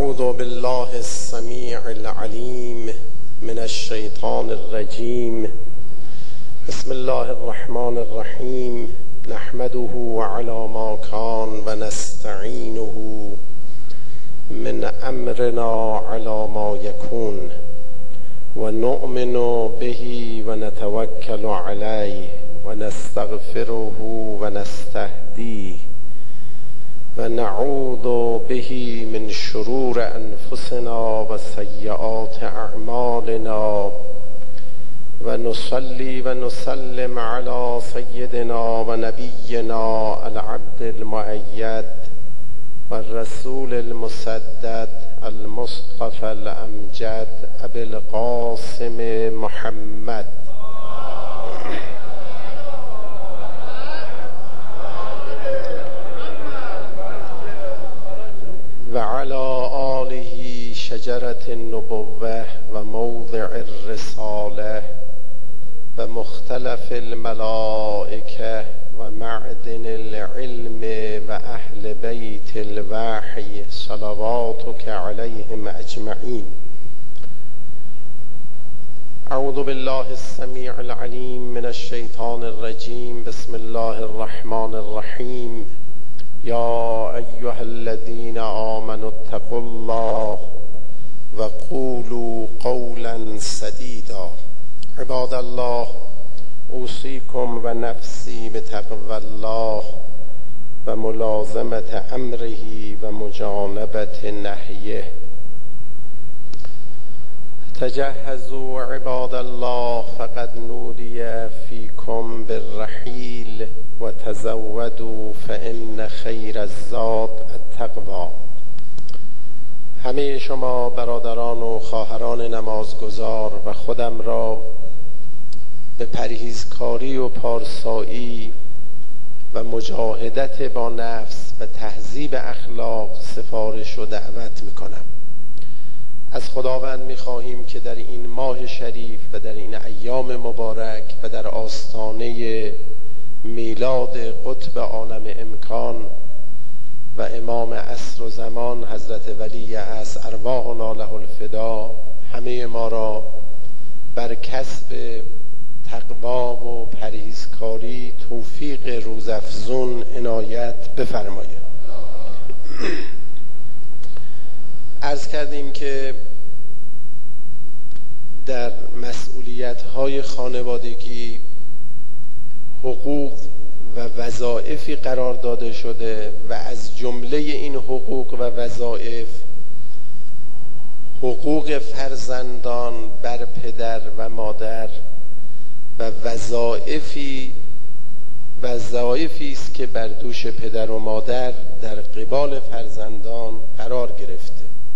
أعوذ بالله السميع العليم من الشيطان الرجيم. بسم الله الرحمن الرحيم. نحمده على ما كان ونستعينه من أمرنا على ما يكون ونؤمن به ونتوكل عليه ونستغفره ونستهديه ونعوذ به من شرور أنفسنا وسيئات أعمالنا ونصلي ونسلم على سيدنا ونبينا العبد المؤيد والرسول المسدد المصطفى الأمجد أبي القاسم محمد وعلى آله شجرة النبوة وموضع الرسالة ومختلف الملائكة ومعدن العلم وأهل بيت الوحي صلواتك عليهم أجمعين. أعوذ بالله السميع العليم من الشيطان الرجيم. بسم الله الرحمن الرحيم. يا أيها الذين آمنوا اتقوا الله وقولوا قولا سديدا. عباد الله، أوصيكم ونفسي بتقوى الله وملازمة أمره ومجانبة نهيه. تجهزوا عباد الله فقد نودي فيكم بالرحيل وتزودوا فإن خير الزاد التقوى. همه شما برادران و خواهران نمازگزار و خودم را به پرهیزکاری و پارسایی و مجاهدت با نفس و تهذیب اخلاق سفارش و دعوت میکنم. از خداوند میخواهیم که در این ماه شریف و در این ایام مبارک و در آستانه میلاد قطب عالم امکان و امام عصر و زمان حضرت ولی عصر ارواحنا له الفدا همه ما را بر کسب تقوا و پرهیزکاری توفیق روزافزون عنایت بفرماید. عرض کردیم که در مسئولیت‌های خانوادگی حقوق و وظایفی قرار داده شده و از جمله این حقوق و وظایف حقوق فرزندان بر پدر و مادر و وظایفی است که بر دوش پدر و مادر در قبال فرزندان قرار گرفته.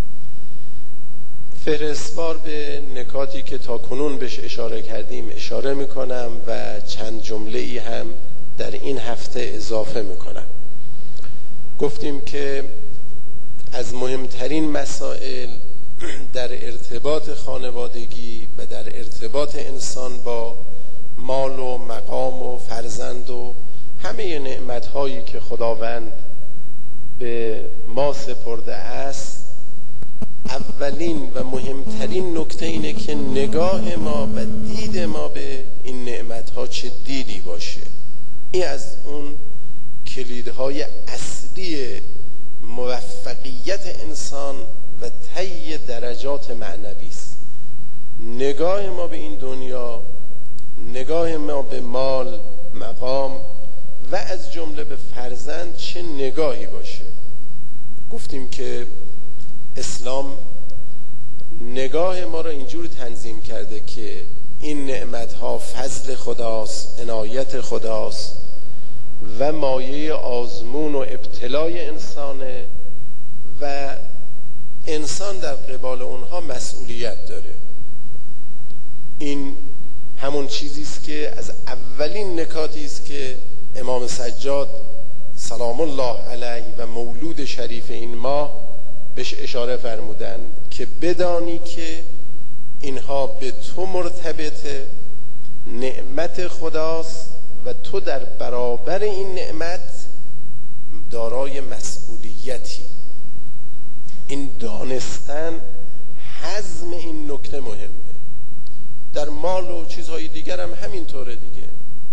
فهرستوار به نکاتی که تا کنون بهش اشاره کردیم اشاره میکنم و چند جمله‌ای هم در این هفته اضافه میکنم. گفتیم که از مهمترین مسائل در ارتباط خانوادگی و در ارتباط انسان با مال و مقام و فرزند و همه نعمت‌هایی که خداوند به ما سپرده است، اولین و مهمترین نکته اینه که نگاه ما و دید ما به این نعمت‌ها چه دیدی باشه. این از اون کلیدهای اصلی موفقیت انسان و طی درجات معنوی است. نگاه ما به این دنیا، نگاه ما به مال، مقام و از جمله به فرزند چه نگاهی باشه. گفتیم که اسلام نگاه ما را اینجور تنظیم کرده که این نعمتها فضل خداست، عنایت خداست و مایه آزمون و ابتلای انسانه و انسان در قبال اونها مسئولیت داره. این همون چیزی است که از اولین نکاتی است که امام سجاد سلام الله علیه و مولود شریف این ماه بهش اشاره فرمودند که بدانی که اینها به تو مرتبطه، نعمت خداست و تو در برابر این نعمت دارای مسئولیتی. این دانستن، هضم این نکته مهمه. در مال و چیزهای دیگر هم همینطوره دیگه.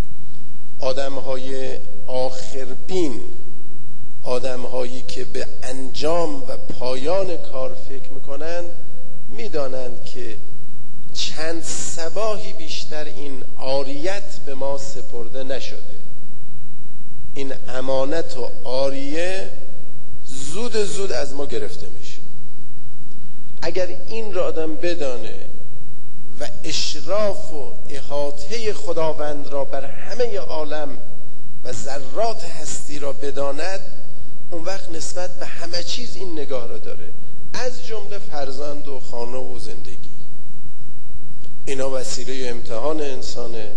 آدمهای آخربین، آدمهایی که به انجام و پایان کار فکر میکنن، میدانند که چند صباحی بیشتر این عاریت به ما سپرده نشده. این امانت و عاریه زود از ما گرفته میشه. اگر این را آدم بدانه و اشراف و احاطه خداوند را بر همه عالم و ذرات هستی را بداند، اون وقت نسبت به همه چیز این نگاه را داره، از جمله فرزند و خانه و زندگی. اینا وسیله امتحان انسانه،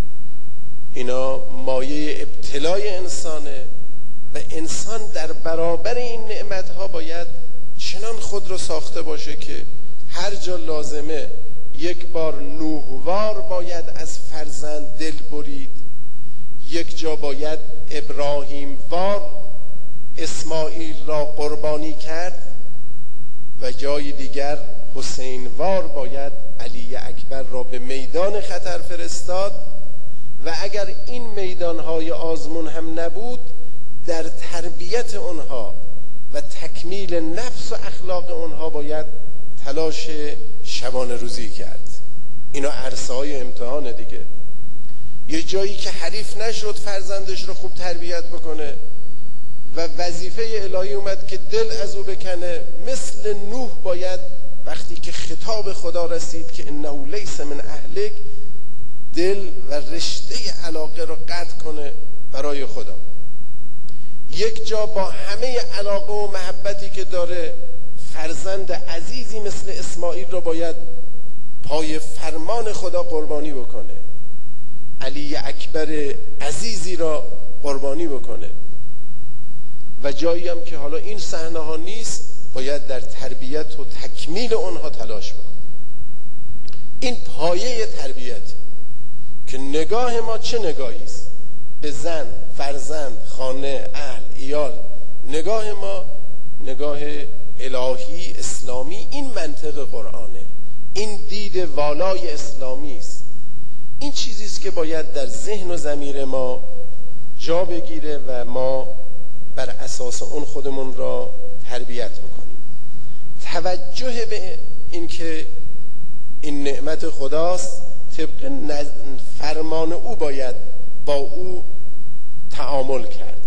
اینا مایه ابتلای انسانه و انسان در برابر این نعمتها باید چنان خود را ساخته باشه که هر جا لازمه یک بار نوحوار باید از فرزند دل برید، یک جا باید ابراهیم وار اسماعیل را قربانی کرد و جای دیگر حسین وار باید علی اکبر را به میدان خطر فرستاد. و اگر این میدانهای آزمون هم نبود، در تربیت اونها و تکمیل نفس و اخلاق اونها باید تلاش شبانه روزی کرد. اینا عرصه‌های امتحان دیگه. یه جایی که حریف نشد فرزندش رو خوب تربیت بکنه و وظیفه الهی اومد که دل از او بکنه، مثل نوح باید وقتی که خطاب خدا رسید که انه لیس من اهلک، دل و رشته علاقه رو قطع کنه برای خدا. یک جا با همه علاقه و محبتی که داره، فرزند عزیزی مثل اسماعیل رو باید پای فرمان خدا قربانی بکنه، علی اکبر عزیزی را قربانی بکنه. و جایی هم که حالا این صحنه ها نیست، باید در تربیت و تکمیل اونها تلاش بکنه. این پایه تربیت که نگاه ما چه نگاهی است به زن، فرزند، خانه، اهل، عیال. نگاه ما نگاه الهی اسلامی، این منطق قرآنه، این دید والای اسلامی است. این چیزی است که باید در ذهن و ضمیر ما جا بگیره و ما بر اساس اون خودمون را تربیت بکنیم. توجه به این که این نعمت خداست، طبق فرمان او باید با او تعامل کرد.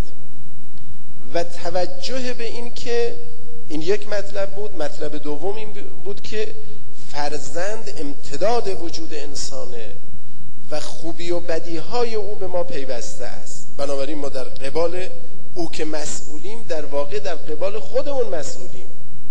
و توجه به این که این یک مطلب بود. مطلب دوم این بود که فرزند امتداد وجود انسانه و خوبی و بدیهای او به ما پیوسته است. بنابراین ما در قبال او که مسئولیم، در واقع در قبال خودمون مسئولیم.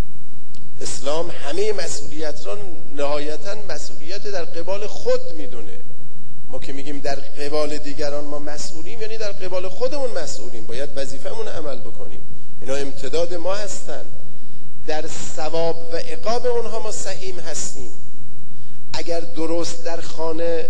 اسلام همه مسئولیت را نهایتاً مسئولیت در قبال خود میدونه. ما که میگیم در قبال دیگران ما مسئولیم، یعنی در قبال خودمون مسئولیم، باید وظیفمون عمل بکنیم. اینا امتداد ما هستن، در ثواب و عقاب اونها ما سهیم هستیم. اگر درست در خانه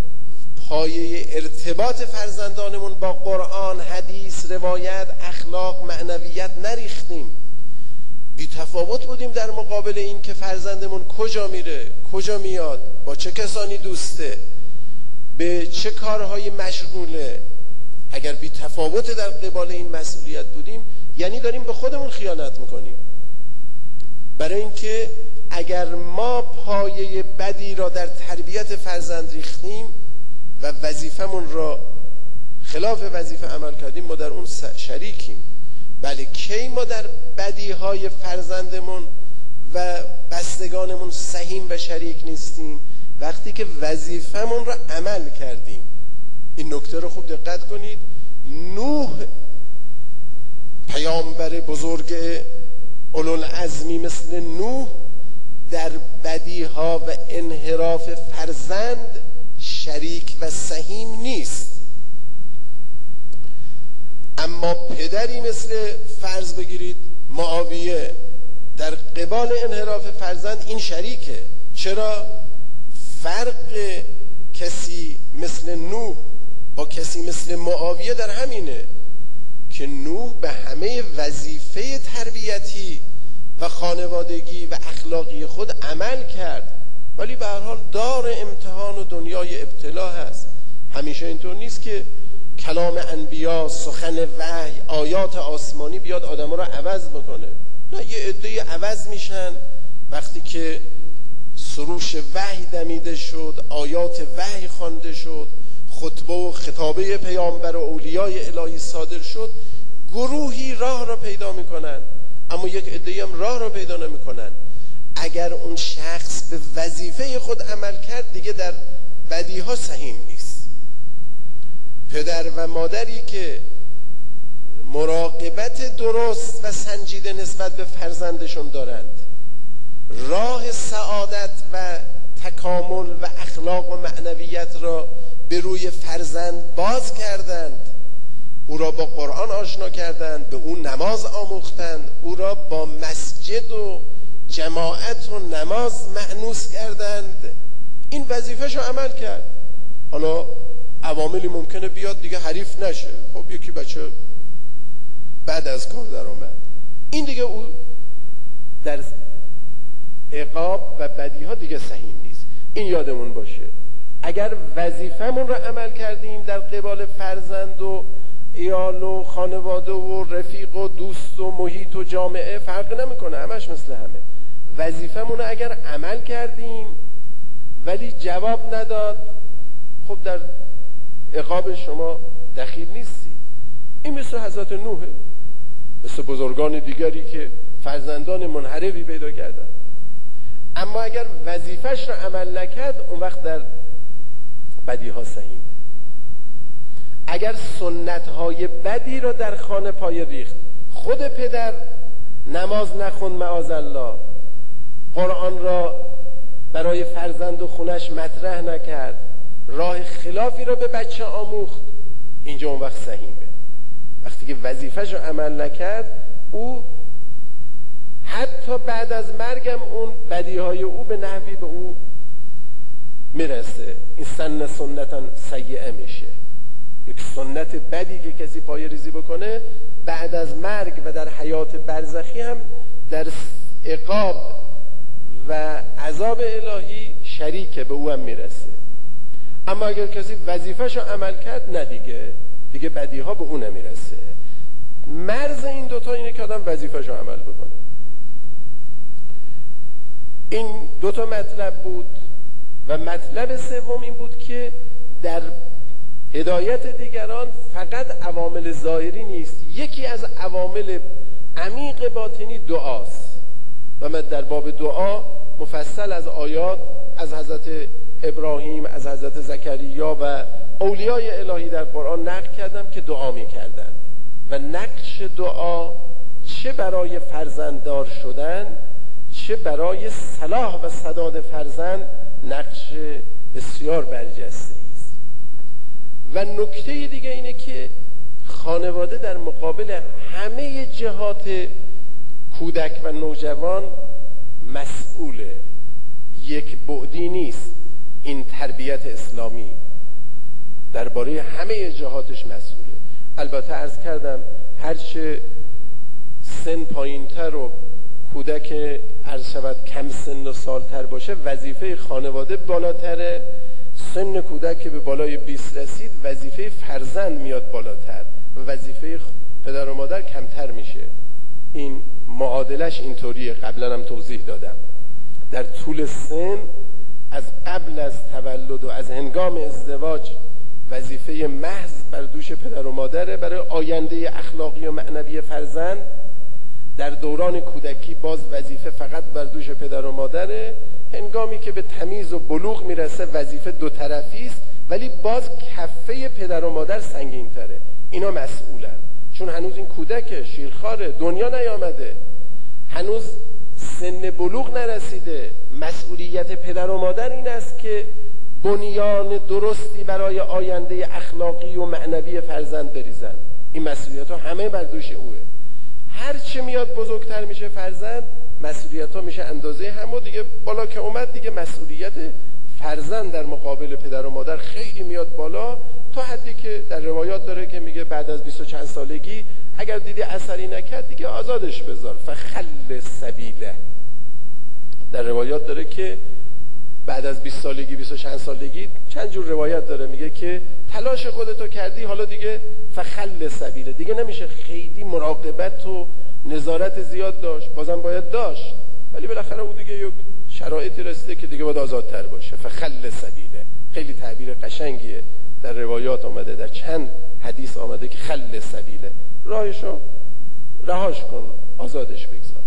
پایه ارتباط فرزندانمون با قرآن، حدیث، روایت، اخلاق، معنویت نریختیم، بی تفاوت بودیم در مقابل این که فرزندمون کجا میره، کجا میاد، با چه کسانی دوسته، به چه کارهایی مشغوله، اگر بی تفاوت در قبال این مسئولیت بودیم، یعنی داریم به خودمون خیانت میکنیم. برای اینکه اگر ما پایه بدی را در تربیت فرزند ریختیم و وظیفمون را خلاف وظیفه عمل کردیم، ما در اون شریکیم. بله، کی ما در بدیهای فرزندمون و بستگانمون سهیم و شریک نیستیم؟ وقتی که وظیفمون را عمل کردیم. این نکته رو خوب دقت کنید. نوح پیامبر بزرگ اولوالعزمی مثل نوح در بدیها و انحراف فرزند شریک و سهیم نیست. اما پدری مثل فرض بگیرید معاویه در قبال انحراف فرزند این شریکه. چرا؟ فرق کسی مثل نوح با کسی مثل معاویه در همینه که نوح به همه وظیفه تربیتی و خانوادگی و اخلاقی خود عمل کرد، ولی به هر حال دار امتحان و دنیای ابتلا هست. همیشه اینطور نیست که کلام انبیا، سخن وحی، آیات آسمانی بیاد آدم را عوض بکنه. نه، یه عده‌ای عوض میشن وقتی که سروش وحی دمیده شد، آیات وحی خوانده شد، خطبه و خطابه پیامبر و اولیای الهی صادر شد، گروهی راه را پیدا میکنن، اما یک عده‌ای هم راه را پیدا نمیکنن. اگر اون شخص به وظیفه خود عمل کرد دیگه در بدیها سهیم نیست. پدر و مادری که مراقبت درست و سنجیده نسبت به فرزندشون دارند، راه سعادت و تکامل و اخلاق و معنویت را به روی فرزند باز کردند، او را با قرآن آشنا کردند، به او نماز آموختند، او را با مسجد و جماعت و نماز مأنوس کردند، این وظیفه‌شو عمل کرد. حالا عواملی ممکنه بیاد دیگه حریف نشه، خب یکی بچه بعد از کار در آمد، این دیگه او در عقاب و بدیها دیگه سهیم نیست. این یادمون باشه، اگر وظیفمون رو عمل کردیم در قبال فرزند و عیال و خانواده و رفیق و دوست و محیط و جامعه فرق نمیکنه، همش مثل همه. وظیفمون رو اگر عمل کردیم ولی جواب نداد، خب در عقاب شما دخیل نیستی. این مثل حضرت نوحه، مثل بزرگان دیگری که فرزندان منحرفی پیدا کردن، اما اگر وظیفش رو عمل نکرد اون وقت در بدیها سهیمه. اگر سنت‌های بدی را در خانه پای ریخت، خود پدر نماز نخوند معاذالله، قرآن را برای فرزند و خونش مطرح نکرد، راه خلافی را به بچه آموخت، اینجا اون وقت سهیمه. وقتی که وظیفه‌شو عمل نکرد، او حتی بعد از مرگم اون بدیهای او به نحوی به او میرسه. این سنتا سیئه میشه. یک سنت بدی که کسی پای ریزی بکنه بعد از مرگ و در حیات برزخی هم در عقاب و عذاب الهی شریکه، به او هم میرسه. اما اگر کسی وظیفه‌شو عمل کرد، نه دیگه بدیها به او نمیرسه. مرز این دوتا اینه که آدم وظیفه‌شو عمل بکنه. این دوتا مطلب بود. و مطلب سوم این بود که در هدایت دیگران فقط عوامل ظاهری نیست، یکی از عوامل عمیق باطنی دعاست. و من در باب دعا مفصل از آیات از حضرت ابراهیم، از حضرت زکریا و اولیای الهی در قرآن نقل کردم که دعا می کردن و نقش دعا چه برای فرزنددار شدن چه برای صلاح و سداد فرزند نقش بسیار برجسته است. و نکته دیگه اینه که خانواده در مقابل همه جهات کودک و نوجوان مسئوله، یک بعدی نیست. این تربیت اسلامی درباره همه جهاتش مسئوله. البته عرض کردم هرچه سن پایینتر و کودک عرض شود کم سن و سالتر باشه وظیفه خانواده بالاتره، سن کودک که به بالای 20 رسید وظیفه فرزند میاد بالاتر و وظیفه پدر و مادر کمتر میشه. این معادلش اینطوریه، قبلا هم توضیح دادم. در طول سن از قبل از تولد و از هنگام ازدواج وظیفه محض بر دوش پدر و مادره برای آینده اخلاقی و معنوی فرزند. در دوران کودکی باز وظیفه فقط بر دوش پدر و مادره. هنگامی که به تمیز و بلوغ میرسه وظیفه دو طرفی است، ولی باز کفه پدر و مادر سنگین تره. اینا مسئولن، چون هنوز این کودک شیرخواره، دنیا نیامده، هنوز سن بلوغ نرسیده. مسئولیت پدر و مادر این است که بنیان درستی برای آینده اخلاقی و معنوی فرزند بریزن. این مسئولیت ها همه بر دوش اوه. هر چه میاد بزرگتر میشه فرزند، مسئولیت ها میشه اندازه هم و دیگه بالا که اومد دیگه مسئولیت فرزند در مقابل پدر و مادر خیلی میاد بالا، تا حدی که در روایات داره که میگه بعد از 20 و چند سالگی اگر دیدی اثری نکرد دیگه آزادش بذار. فخل سبیله. در روایات داره که بعد از 20 سالگی 20 چند سالگی چند جور روایت داره، میگه که تلاش خودتو کردی، حالا دیگه فخل سبیله، دیگه نمیشه خیلی مراقبت و نظارت زیاد داشت، بازم باید داشت، ولی بالاخره اون دیگه یک شرایطی رسیده که دیگه باید آزادتر باشه. فخل سبیله خیلی تعبیر قشنگیه، در روایات آمده، در چند حدیث آمده که خل سبیله، راهشو رهاش کن، آزادش بگذار.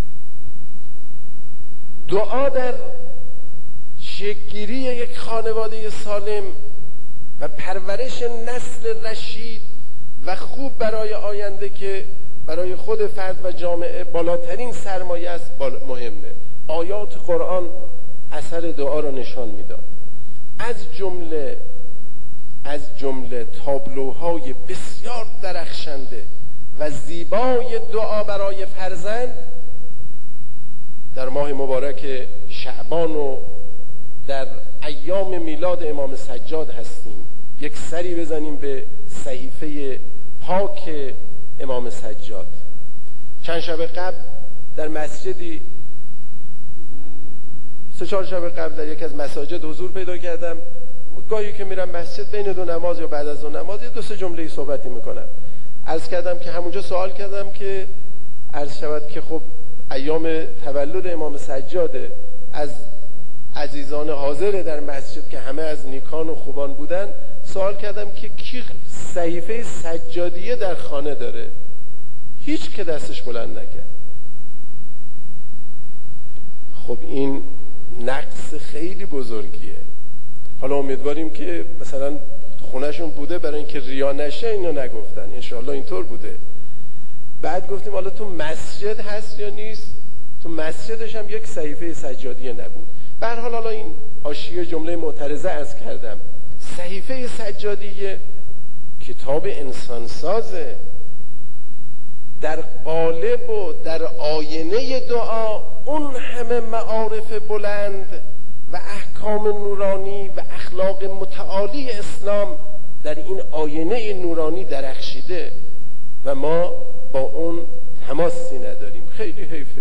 دعا در شکل‌گیری یک خانواده سالم و پرورش نسل رشید و خوب برای آینده که برای خود فرد و جامعه بالاترین سرمایه است مهمه. آیات قرآن اثر دعا را نشان میداد. از جمله تابلوهای بسیار درخشنده و زیبای دعا برای فرزند در ماه مبارک شعبان و در ایام میلاد امام سجاد هستیم. یک سری بزنیم به صحیفه پاک امام سجاد. چند شب قبل در مسجدی، 3-4 شب قبل در یک از مساجد حضور پیدا کردم. گاهی که میرم مسجد بین دو نماز یا بعد از دو نماز 2-3 جمله صحبتی میکنم. عرض کردم که همونجا سوال کردم که عرض شود که خب ایام تولد امام سجاده، از عزیزان حاضر در مسجد که همه از نیکان و خوبان بودن سوال کردم که کی صحیفه سجادیه در خانه داره؟ هیچ که دستش بلند نکرد. خب این نقص خیلی بزرگیه. حالا امیدواریم که مثلا خونهشون بوده، برای اینکه ریا نشه اینو نگفتن، انشاءالله اینطور بوده. بعد گفتیم حالا تو مسجد هست یا نیست؟ تو مسجدش هم یک صحیفه سجادیه نبود. به هر حال حالا این حاشیه جمله معترضه عرض کردم. صحیفه سجادیه کتاب انسانسازه، در قالب و در آینه دعا اون همه معارف بلند و احکام نورانی و اخلاق متعالی اسلام در این آینه نورانی درخشیده و ما با اون تماسی نداریم. خیلی حیفه،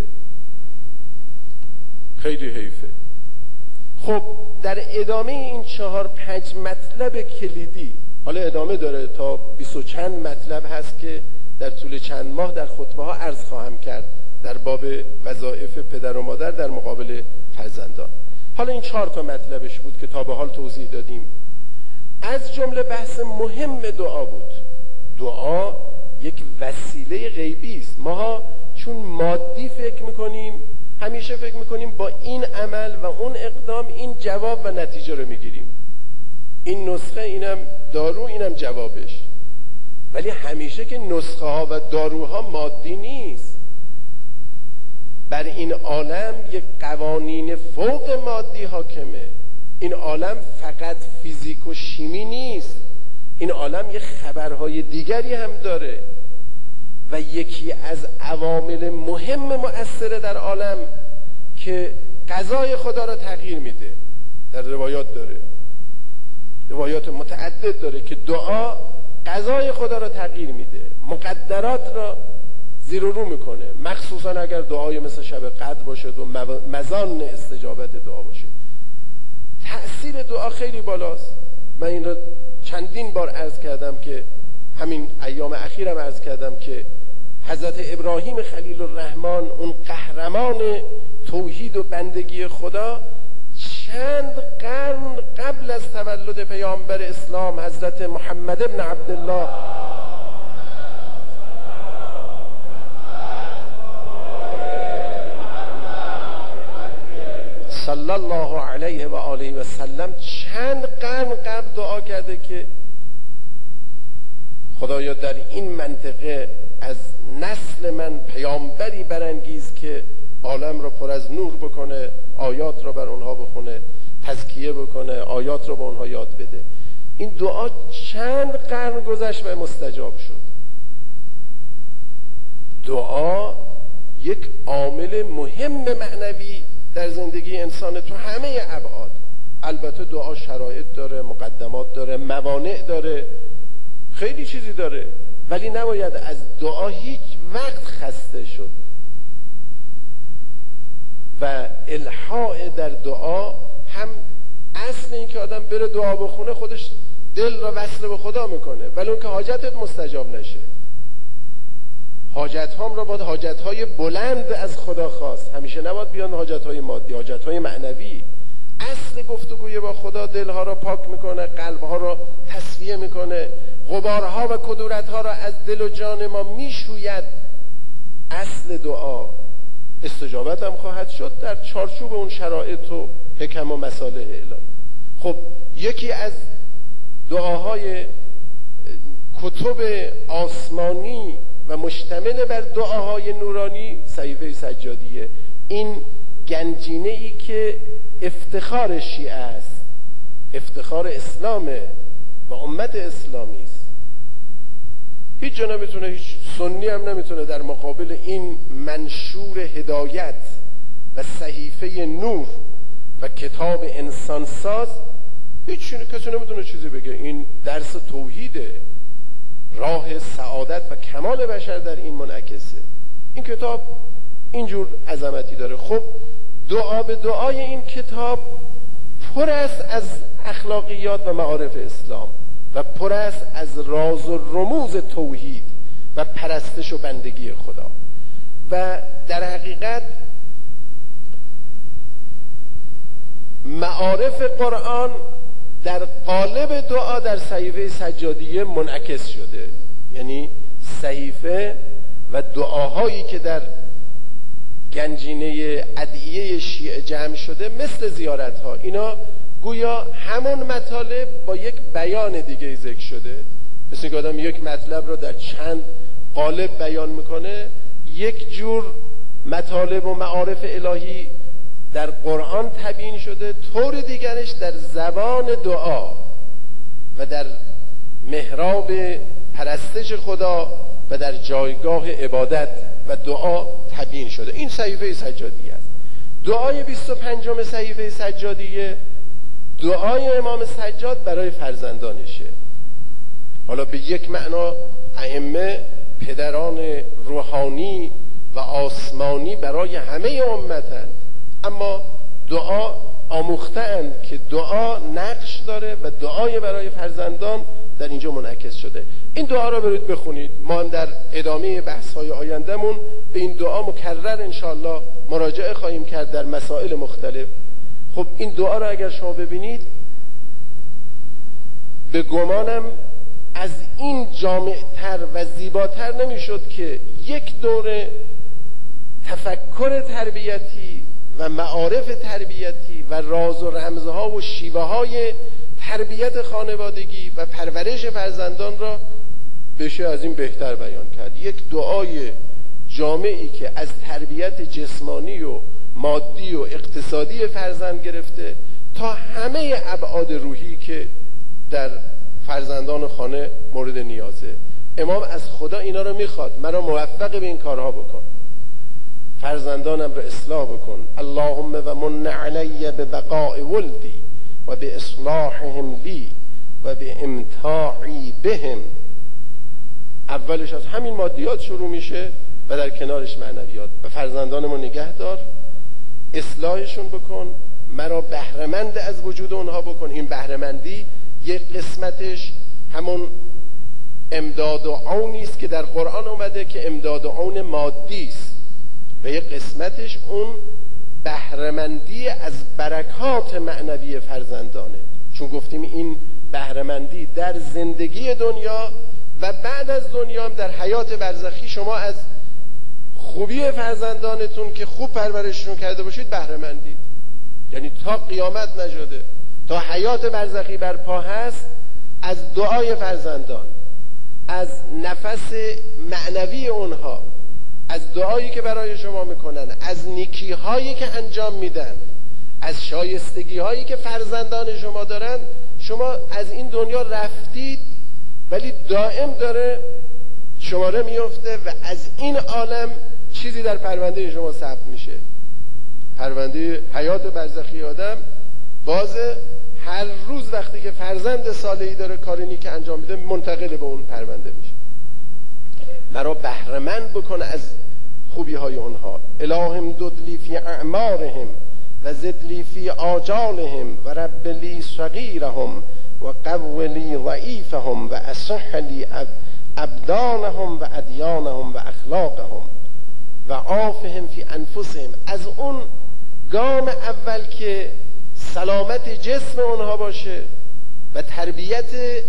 خیلی حیفه. خب در ادامه این 4-5 مطلب کلیدی، حالا ادامه داره تا 20 و چند مطلب هست که در طول چند ماه در خطبه ها عرض خواهم کرد در باب وظایف پدر و مادر در مقابل فرزندان. حالا این 4 تا مطلبش بود که تا به حال توضیح دادیم. از جمله بحث مهم دعا بود. دعا یک وسیله غیبی است. ماها چون مادی فکر میکنیم، همیشه فکر میکنیم با این عمل و اون اقدام این جواب و نتیجه رو میگیریم، این نسخه، اینم دارو، اینم جوابش. ولی همیشه که نسخه ها و داروها مادی نیست. بر این عالم یک قوانین فوق مادی حاکمه. این عالم فقط فیزیک و شیمی نیست، این عالم یک خبرهای دیگری هم داره و یکی از عوامل مهم مؤثر در عالم که قضای خدا را تغییر میده. در روایات داره، روایات متعدد داره که دعا قضای خدا را تغییر میده، مقدرات را زیر و رو میکنه، مخصوصا اگر دعای مثل شب قدر باشه و مزان استجابت دعا باشه. تأثیر دعا خیلی بالاست. من این را چندین بار عرض کردم که همین ایام اخیرم عرض کردم که حضرت ابراهیم خلیل الرحمن، اون قهرمان توحید و بندگی خدا، چند قرن قبل از تولد پیامبر اسلام حضرت محمد ابن عبدالله صلی الله علیه و آله و سلم، چند قرن قبل دعا کرده که خدایا در این منطقه از نسل من پیامبری برانگیز که عالم را پر از نور بکنه، آیات را بر اونها بخونه، تزکیه بکنه، آیات را به اونها یاد بده. این دعا چند قرن گذشت و مستجاب شد. دعا یک عامل مهم معنوی در زندگی انسان تو همه ابعاد. البته دعا شرایط داره، مقدمات داره، موانع داره، خیلی چیزی داره. ولی نباید از دعا هیچ وقت خسته شد و الحاح در دعا هم اصل این که آدم بره دعا بخونه خودش دل را وصل به خدا میکنه، ولی اون که حاجتت مستجاب نشه. حاجت هام را باید حاجت های بلند از خدا خواست، همیشه نباید بیان حاجت های مادی، حاجت های معنوی. اصل گفتگوی با خدا دلها را پاک میکنه، قلبها را تصفیه میکنه، غبارها و کدورتها را از دل و جان ما میشوید. اصل دعا استجابت هم خواهد شد در چارچوب اون شرایط و حکم و مصالح الهی. خب یکی از دعاهای کتب آسمانی و مشتمل بر دعاهای نورانی صحیفه سجادیه، این گنجینه ای که افتخار شیعه است، افتخار اسلامه و امت اسلامی است. هیچ جا نمیتونه، هیچ سنی هم نمیتونه در مقابل این منشور هدایت و صحیفه نور و کتاب انسانساز هیچ کسی نمیتونه چیزی بگه. این درس توحیده، راه سعادت و کمال بشر در این منعکسه. این کتاب اینجور عظمتی داره. خب دعا به دعای این کتاب پر است از اخلاقیات و معارف اسلام و پر است از راز و رموز توحید و پرستش و بندگی خدا. و در حقیقت معارف قرآن در قالب دعا در صحیفه سجادیه منعکس شده، یعنی صحیفه و دعاهایی که در گنجینه ادعیه شیعه جمع شده مثل زیارت ها، اینا گویا همون مطالب با یک بیان دیگه ذکر شده. مثل اینکه آدم یک مطلب رو در چند قالب بیان میکنه، یک جور مطالب و معارف الهی در قرآن تبیین شده، طور دیگرش در زبان دعا و در محراب پرستش خدا و در جایگاه عبادت و دعا تبیین شده. این صحیفه سجادیه است. دعای 25 صحیفه سجادیه دعای امام سجاد برای فرزندانشه. حالا به یک معنا ائمه پدران روحانی و آسمانی برای همه امتند، اما دعا آموخته‌اند که دعا نقش داره و دعای برای فرزندان در اینجا منعکس شده. این دعا را برید بخونید. ما هم در ادامه بحث‌های آیندهمون به این دعا مکرر انشاءالله مراجعه خواهیم کرد در مسائل مختلف. خب این دعا را اگر شما ببینید، به گمانم از این جامع‌تر و زیباتر نمیشد که یک دوره تفکر تربیتی و معارف تربیتی و راز و رمزها و شیوه های تربیت خانوادگی و پرورش فرزندان را بشه از این بهتر بیان کرد. یک دعای جامعی که از تربیت جسمانی و مادی و اقتصادی فرزند گرفته تا همه ابعاد روحی که در فرزندان خانه مورد نیازه. امام از خدا اینا رو میخواد، مرا موفق به این کارها بکن، فرزندانم را اصلاح بکن. اللهم و من علی ببقاء ولدی و به اصلاحهم لی و به امتاعی بهم. اولش از همین مادیات شروع میشه و در کنارش معنویات. و فرزندانمو نگه دار، اصلاحشون بکن، مرا بهره‌مند از وجود اونها بکن. این بهره‌مندی یک قسمتش همون امداد و عونی است که در قرآن اومده که امداد و عون مادی است، و یک قسمتش اون بهره‌مندی از برکات معنوی فرزندانه. چون گفتیم این بهره‌مندی در زندگی دنیا و بعد از دنیا هم در حیات برزخی، شما از خوبی فرزندانتون که خوب پرورششون کرده باشید بهره‌مندید. یعنی تا قیامت نشده، تا حیات برزخی برپا هست، از دعای فرزندان، از نفس معنوی اونها، از دعایی که برای شما میکنن، از نیکی هایی که انجام میدن، از شایستگی هایی که فرزندان شما دارن، شما از این دنیا رفتید ولی دائم داره شماره میفته و از این عالم چیزی در پرونده شما ثبت میشه. پرونده حیات برزخی آدم بازه، هر روز وقتی که فرزند صالحی داره کار نیک انجام میده منتقل به اون پرونده میشه. مرا بهره‌مند بکن از خوبی های اونها. الهم ددلی فی اعمارهم و زدلی فی آجالهم و رب لی صغیرهم و قو لی ضعیفهم و اصح لی ابدانهم و ادیانهم و اخلاقهم و عافهم فی انفسهم. از اون گام اول که سلامت جسم اونها باشه و تربیت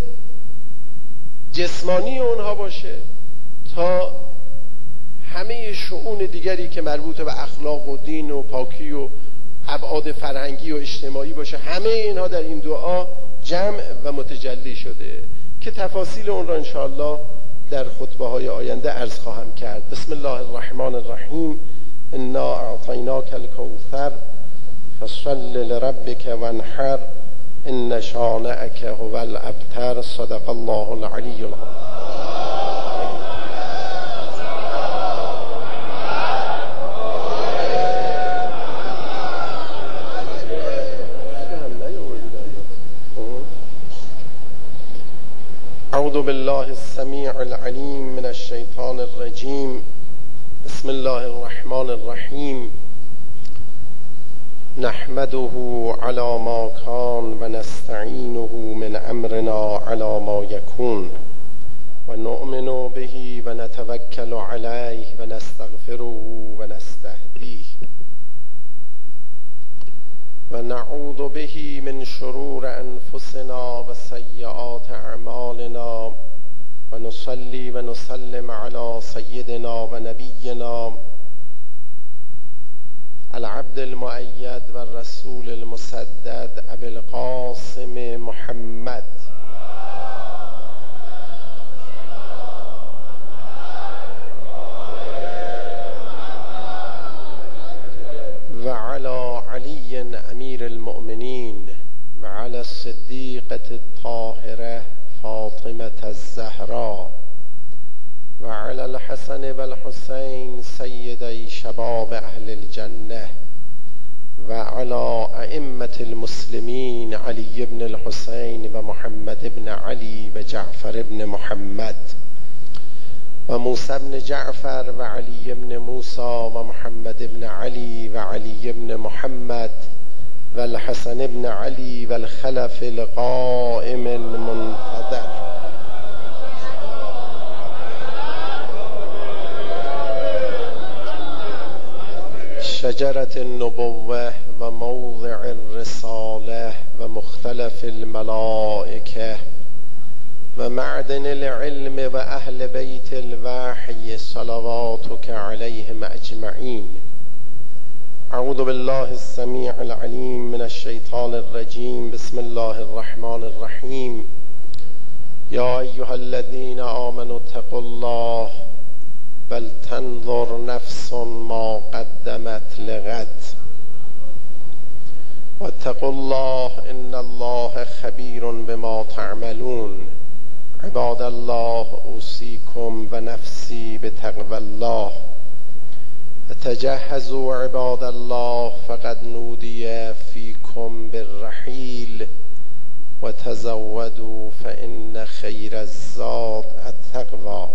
جسمانی اونها باشه تا همه شؤون دیگری که مربوط به اخلاق و دین و پاکی و ابعاد فرهنگی و اجتماعی باشه، همه اینها در این دعا جمع و متجلی شده که تفاصیل اون را انشاءالله در خطبه های آینده عرض خواهم کرد. بسم الله الرحمن الرحیم. انا اعطیناک الکوثر فصل لربک وانحر ان شانئک هو الابتر. صدق الله العلی العظیم. اعوذ بالله السمیع العلیم من الشیطان الرجیم. بسم الله الرحمن الرحیم. نحمده علی ما کان و نستعینه من امرنا علی ما یکون و نؤمن به و نتوکل علیه و نستغفره و نستهدیه و نعوذ به من شرور انفسنا و سیئات اعمالنا و نصلی و نسلم علی سیدنا و نبینا العبد المؤید و الرسول المسدد ابی القاسم محمد و علی علی امیر المؤمنین و علی الصدیقة الطاهرة فاطمة الزهراء و علی الحسن و الحسین سیدی شباب اهل الجنه و علی ائمة المسلمین علی بن الحسین و محمد بن علی و جعفر بن محمد و موسی بن جعفر و علی بن موسی و محمد بن علی و علی بن محمد و الحسن بن علی و الخلف القائم المنتظر. شجرة النبوة و موضع الرسالة و مختلف الملائكة و معدن العلم و اهل بیت الوحی صلواتك علیهم اجمعین. اعوذ بالله السمیع العلیم من الشیطان الرجیم. بسم الله الرحمن الرحیم. یا ایها الذین آمنوا اتقوا الله بل تنظر نفس ما قدمت لغد واتقوا الله ان الله خبیر بما تعملون. عباد الله اوصیکم و نفسی بتقوى الله تجهزوا عباد الله فقد نودی فیکم بالرحیل و تزودوا فإن خیر الزاد التقوی.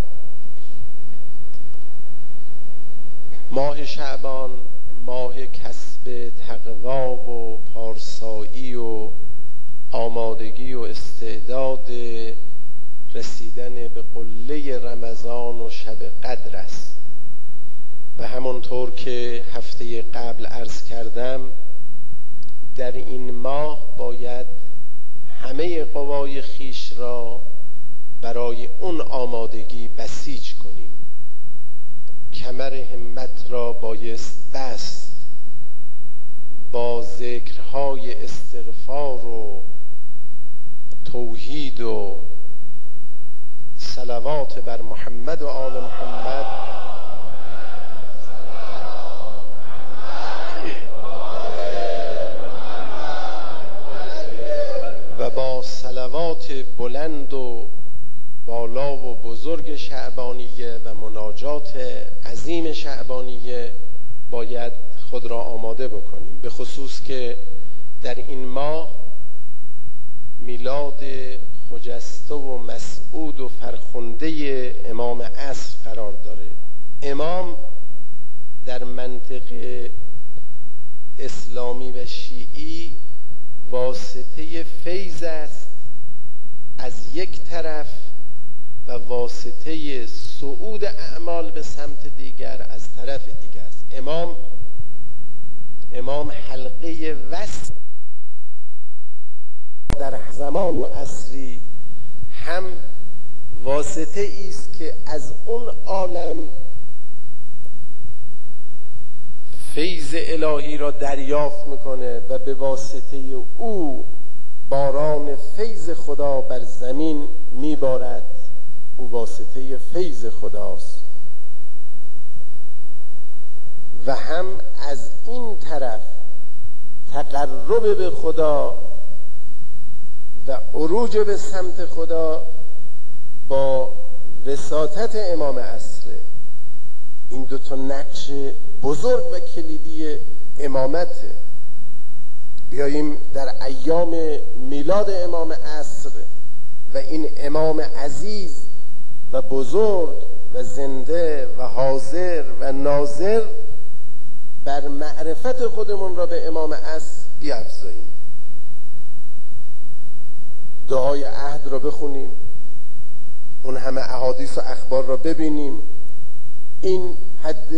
ماه شعبان ماه کسب تقوا و پارسایی و آمادگی و استعداد رسیدن به قله رمضان و شب قدر است و همونطور که هفته قبل عرض کردم در این ماه باید همه قوای خیش را برای اون آمادگی بسیج کنیم. کمر همت را بایست بست با ذکرهای استغفار و توحید و صلوات بر محمد و آل محمد و با صلوات بلند و بالا و بزرگ شعبانیه و مناجات عظیم شعبانیه باید خود را آماده بکنیم، به خصوص که در این ماه میلاد خجسته و مسعود و فرخنده امام عصر قرار داره. امام در منطق اسلامی و شیعی واسطه فیض است از یک طرف و واسطه صعود اعمال به سمت دیگر از طرف دیگر است. امام حلقه وصل در زمان و عصری هم واسطه است که از اون عالم فیض الهی را دریافت میکنه و به واسطه او باران فیض خدا بر زمین میبارد. او واسطه فیض خداست. و هم از این طرف تقرب به خدا و عروج به سمت خدا با وساطت امام عصر. این دو تا نقش بزرگ و کلیدی امامته. بیاییم در ایام میلاد امام عصر و این امام عزیز و بزرگ و زنده و حاضر و ناظر بر معرفت خودمون را به امام عصر بیفزاییم. دعای عهد را بخونیم، اون همه احادیث و اخبار را ببینیم. این حد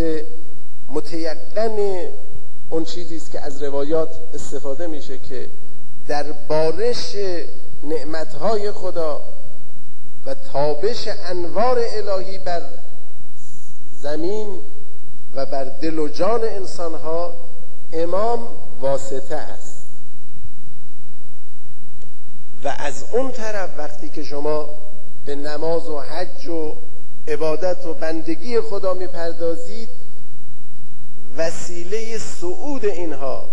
متیقن اون چیزی است که از روایات استفاده میشه که در بارش نعمتهای خدا و تابش انوار الهی بر زمین و بر دل و جان انسانها امام واسطه است. و از اون طرف وقتی که شما به نماز و حج و عبادت و بندگی خدا میپردازید، وسیله صعود اینها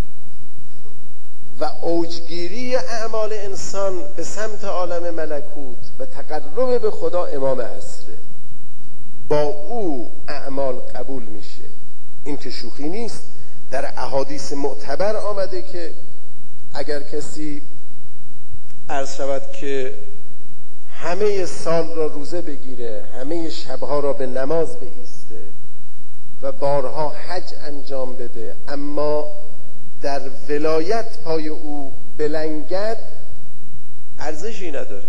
و اوجگیری اعمال انسان به سمت عالم ملکوت و تقرب به خدا امام عصره. با او اعمال قبول میشه. این که شوخی نیست. در احادیث معتبر آمده که اگر کسی عرض شود که همه سال را روزه بگیره، همه شبها را به نماز بایسته و بارها حج انجام بده، اما در ولایت پای او بلنگد، ارزشی نداره.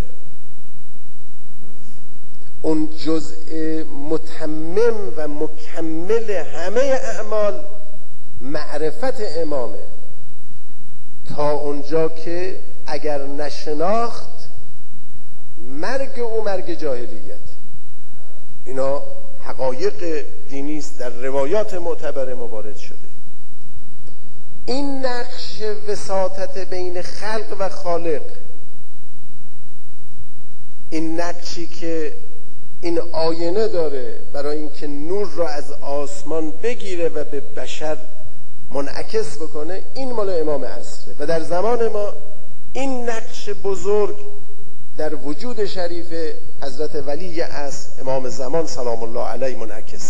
اون جزء متمم و مکمل همه اعمال معرفت امامه، تا اونجا که اگر نشناخت مرگ او مرگ جاهلیت. اینا حقایق دینی است، در روایات معتبر موارد شده. این نقش وساطت بین خلق و خالق، این نقشی که این آینه داره برای اینکه نور را از آسمان بگیره و به بشر منعکس بکنه، این مال امام عصره. و در زمان ما این نقش بزرگ در وجود شریف حضرت ولی عصر امام زمان سلام الله علیه منعکس.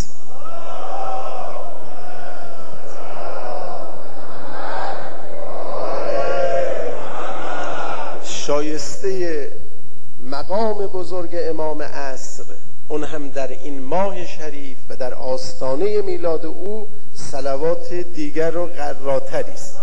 شایسته مقام بزرگ امام عصر، اون هم در این ماه شریف و در آستانه میلاد او، صلوات دیگر و قراتری است.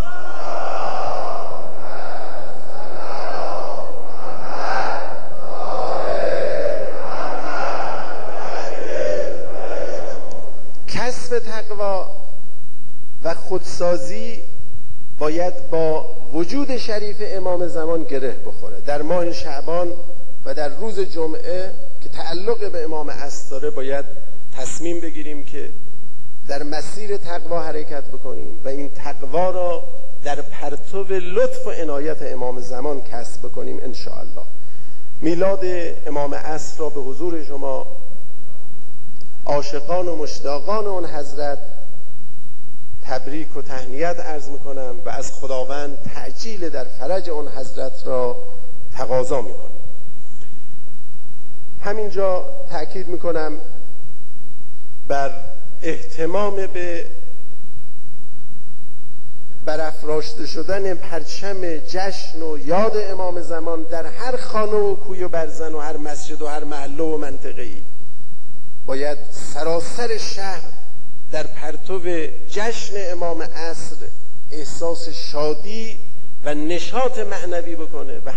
کسب تقوا و خودسازی باید با وجود شریف امام زمان گره بخوره. در ماه شعبان و در روز جمعه که تعلق به امام عصر داره، باید تصمیم بگیریم که در مسیر تقوا حرکت بکنیم و این تقوا را در پرتو لطف و عنایت امام زمان کسب بکنیم ان شاء الله. میلاد امام عصر را به حضور شما عاشقان و مشتاقان اون حضرت تبریک و تهنیت عرض میکنم و از خداوند تعجیل در فرج اون حضرت را تقاضا میکنم. همینجا تأکید میکنم بر اهتمام به برافراشتن افراشته شدن پرچم جشن و یاد امام زمان در هر خانه و کوی و برزن و هر مسجد و هر محله و منطقه‌ای. باید سراسر شهر در پرتو جشن امام عصر احساس شادی و نشاط معنوی بکنه و